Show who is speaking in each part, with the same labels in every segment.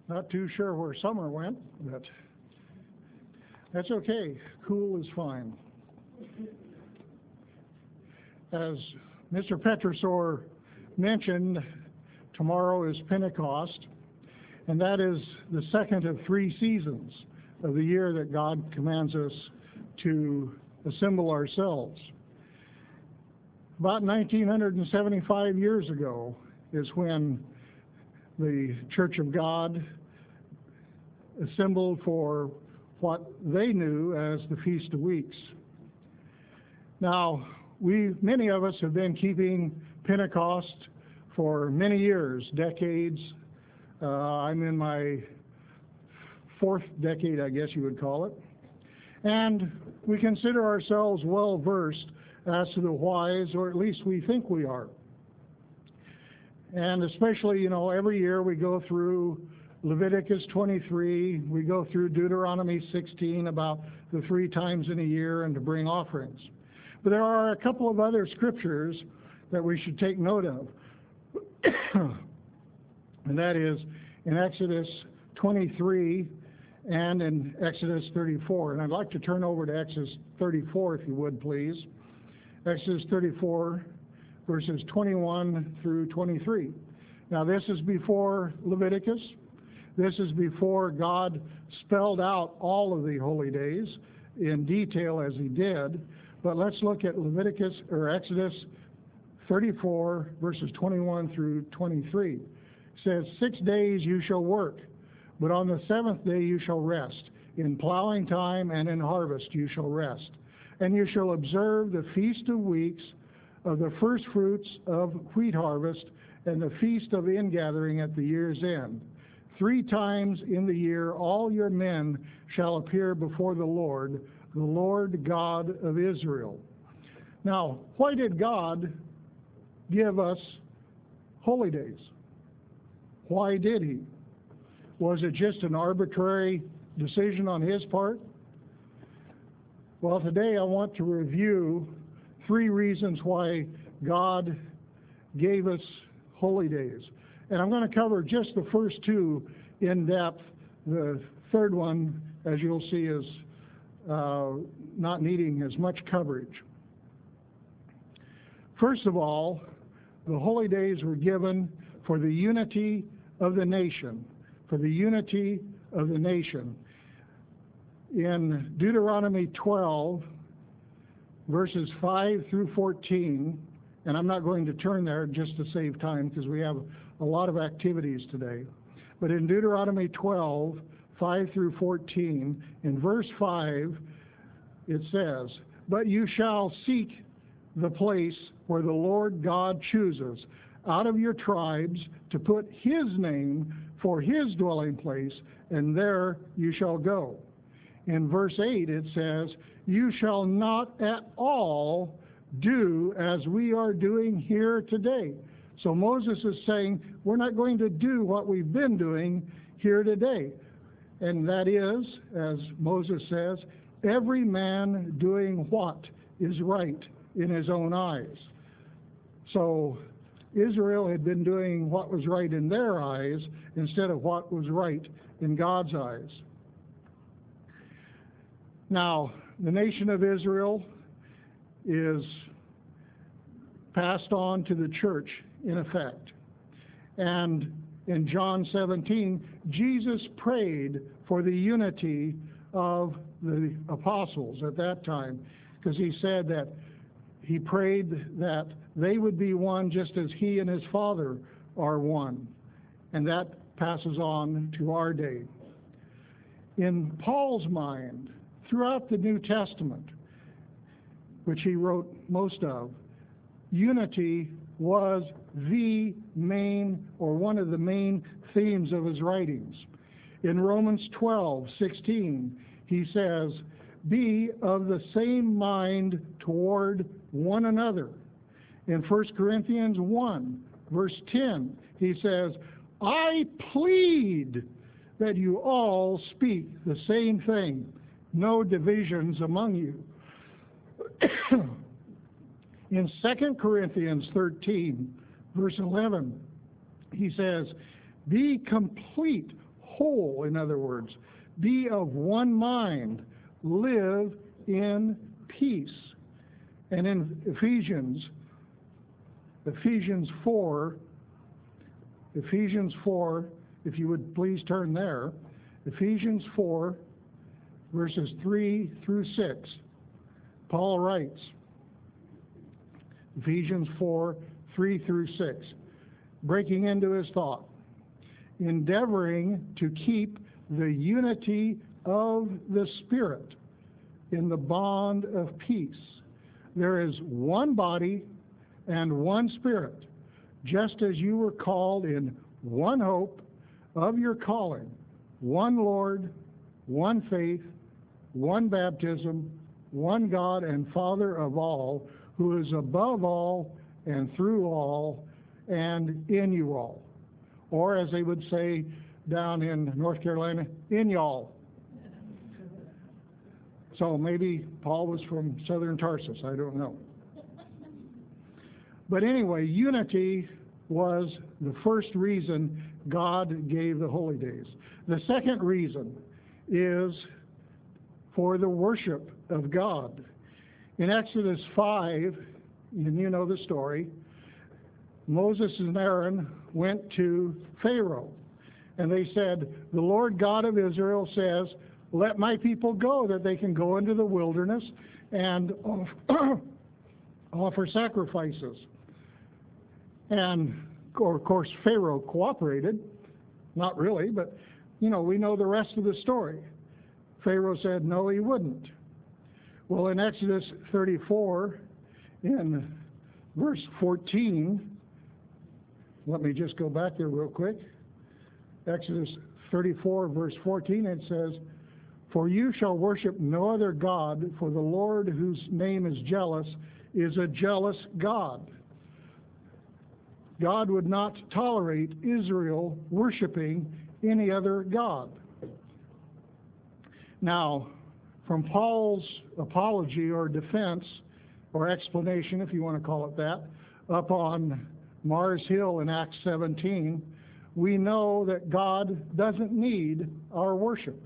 Speaker 1: Not too sure where summer went, but that's okay. Cool is fine. As Mr. Petrosor mentioned, tomorrow is Pentecost, and that is the second of 3 seasons of the year that God commands us to assemble ourselves. About 1975 years ago is when the Church of God assembled for what they knew as the Feast of Weeks. Now, many of us have been keeping Pentecost for many years, decades. I'm in my 4th decade, I guess you would call it. And we consider ourselves well versed as to the whys, or at least we think we are. And especially, every year we go through Leviticus 23, we go through Deuteronomy 16 about the 3 times in a year and to bring offerings. But there are a couple of other scriptures that we should take note of. And that is in Exodus 23 and in Exodus 34. And I'd like to turn over to Exodus 34, if you would, please. Exodus 34, verses 21 through 23. Now, this is before Leviticus. This is before God spelled out all of the holy days in detail as he did. But let's look at Exodus 34, verses 21 through 23. It says, 6 days you shall work, but on the 7th day you shall rest. In plowing time and in harvest you shall rest. And you shall observe the Feast of Weeks of the first fruits of wheat harvest and the Feast of Ingathering at the year's end. 3 times in the year all your men shall appear before the Lord God of Israel. Now, why did God give us holy days? Why did he? Was it just an arbitrary decision on his part? Well, today I want to review 3 reasons why God gave us holy days. And I'm going to cover just the first 2 in depth. The third one, as you'll see, is not needing as much coverage. First of all, the holy days were given for the unity of the nation, for the unity of the nation. In Deuteronomy 12, verses 5 through 14, and I'm not going to turn there just to save time because we have a lot of activities today. But in Deuteronomy 12, 5 through 14, in verse 5, it says, "But you shall seek the place where the Lord God chooses out of your tribes to put his name for his dwelling place, and there you shall go." In verse 8 it says, "You shall not at all do as we are doing here today." So Moses is saying, we're not going to do what we've been doing here today. And that is, as Moses says, every man doing what is right in his own eyes. So Israel had been doing what was right in their eyes instead of what was right in God's eyes. Now, the nation of Israel is passed on to the church, in effect. And in John 17, Jesus prayed for the unity of the apostles at that time, because he said that he prayed that they would be one just as he and his Father are one. And that passes on to our day. In Paul's mind, throughout the New Testament, which he wrote most of, unity was the main, or one of the main themes of his writings. In Romans 12:16, he says, "Be of the same mind toward one another." In 1 Corinthians 1, verse 10, he says, "I plead that you all speak the same thing, no divisions among you." In 2 Corinthians 13, verse 11, he says, "Be complete, whole, in other words. Be of one mind. Live in peace. And in Ephesians 4, if you would please turn there, Ephesians 4, verses 3 through 6, Paul writes, Ephesians 4, 3 through 6, breaking into his thought, endeavoring to keep the unity of the Spirit in the bond of peace. There is one body and one Spirit, just as you were called in one hope of your calling, one Lord, one faith, one baptism, one God and Father of all, who is above all and through all and in you all. Or as they would say down in North Carolina, in y'all. So maybe Paul was from southern Tarsus, I don't know. But anyway, unity was the first reason God gave the holy days. The second reason is for the worship of God. In Exodus 5, and you know the story, Moses and Aaron went to Pharaoh, and they said, the Lord God of Israel says, let my people go, that they can go into the wilderness and offer sacrifices. And, of course, Pharaoh cooperated. Not really, but, we know the rest of the story. Pharaoh said, no, he wouldn't. Well, in Exodus 34, in verse 14, let me just go back there real quick. Exodus 34, verse 14, it says, for you shall worship no other God, for the Lord whose name is jealous is a jealous God. God would not tolerate Israel worshiping any other God. Now, from Paul's apology or defense, or explanation, if you want to call it that, up on Mars Hill in Acts 17, we know that God doesn't need our worship.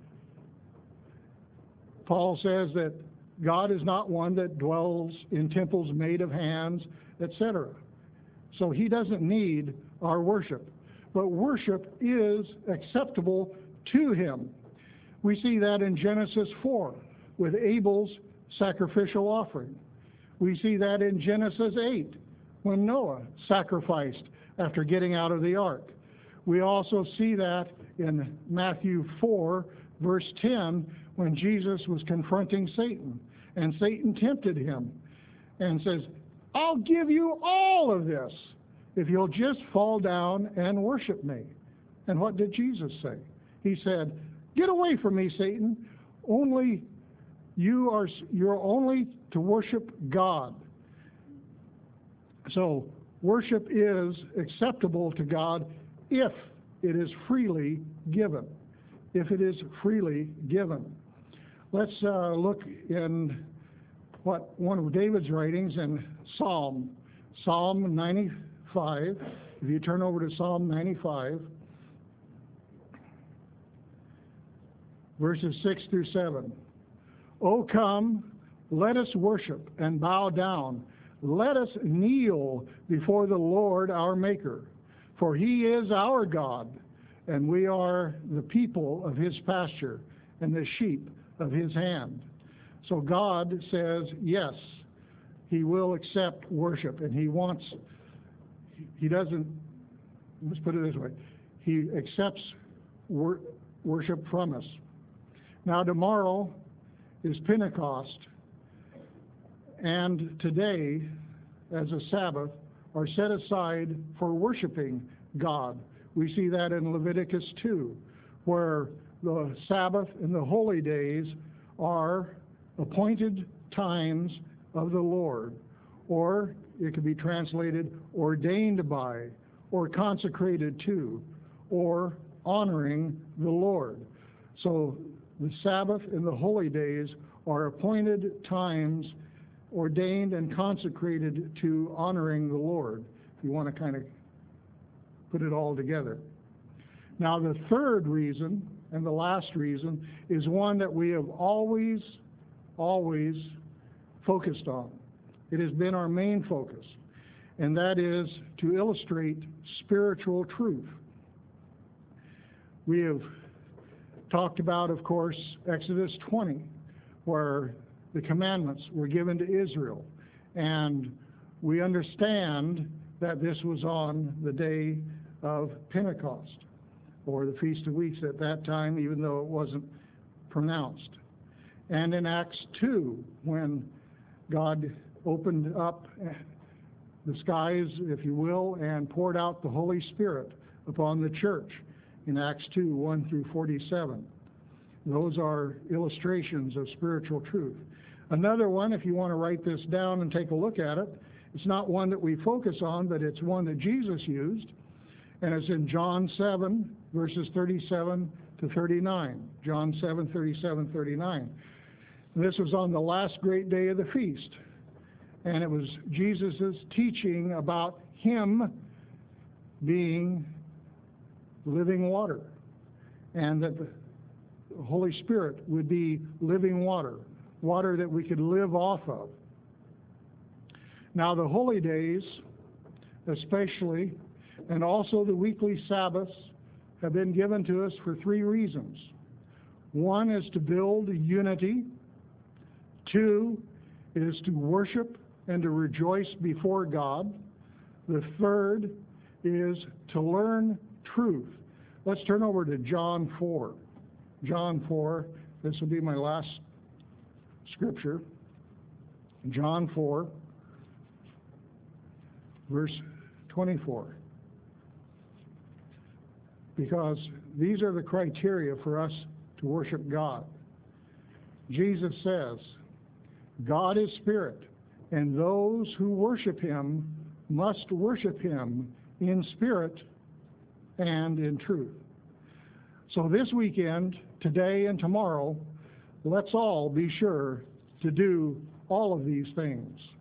Speaker 1: Paul says that God is not one that dwells in temples made of hands, etc. So he doesn't need our worship. But worship is acceptable to him. We see that in Genesis 4 with Abel's sacrificial offering. We see that in Genesis 8 when Noah sacrificed after getting out of the ark. We also see that in Matthew 4, verse 10, when Jesus was confronting Satan, and Satan tempted him and says, I'll give you all of this if you'll just fall down and worship me. And what did Jesus say? He said, get away from me, Satan. You're only to worship God. So worship is acceptable to God if it is freely given. If it is freely given. Let's look in one of David's writings in Psalm 95. If you turn over to Psalm 95, verses 6 through 7. O come, let us worship and bow down. Let us kneel before the Lord our Maker. For he is our God, and we are the people of his pasture and the sheep of his hand. So God says, yes, he will accept worship, and he doesn't, let's put it this way, he accepts worship from us. Now tomorrow is Pentecost, and today, as a Sabbath, are set aside for worshiping God. We see that in Leviticus 2, where the Sabbath and the holy days are appointed times of the Lord, or it could be translated ordained by, or consecrated to, or honoring the Lord. So the Sabbath and the holy days are appointed times ordained and consecrated to honoring the Lord, if you want to kind of put it all together. Now, the third reason, and the last reason, is one that we have always focused on. It has been our main focus, and that is to illustrate spiritual truth. We have talked about, of course, Exodus 20, where the commandments were given to Israel, and we understand that this was on the day of Pentecost, or the Feast of Weeks at that time, even though it wasn't pronounced. And in Acts 2, when God opened up the skies, if you will, and poured out the Holy Spirit upon the church in Acts 2, 1 through 47. Those are illustrations of spiritual truth. Another one, if you want to write this down and take a look at it, it's not one that we focus on, but it's one that Jesus used, and it's in John 7, verses 37 to 39. John 7, 37, 39. And this was on the last great day of the feast, and it was Jesus' teaching about him being living water, and that the Holy Spirit would be living water, water that we could live off of. Now, the holy days, especially, and also the weekly Sabbaths, have been given to us for three reasons. One is to build unity. Two is to worship and to rejoice before God. The third is to learn truth. Let's turn over to John 4. John 4, this will be my last scripture. John 4, verse 24. Because these are the criteria for us to worship God. Jesus says, God is spirit, and those who worship him must worship him in spirit and in truth. So this weekend, today and tomorrow, let's all be sure to do all of these things.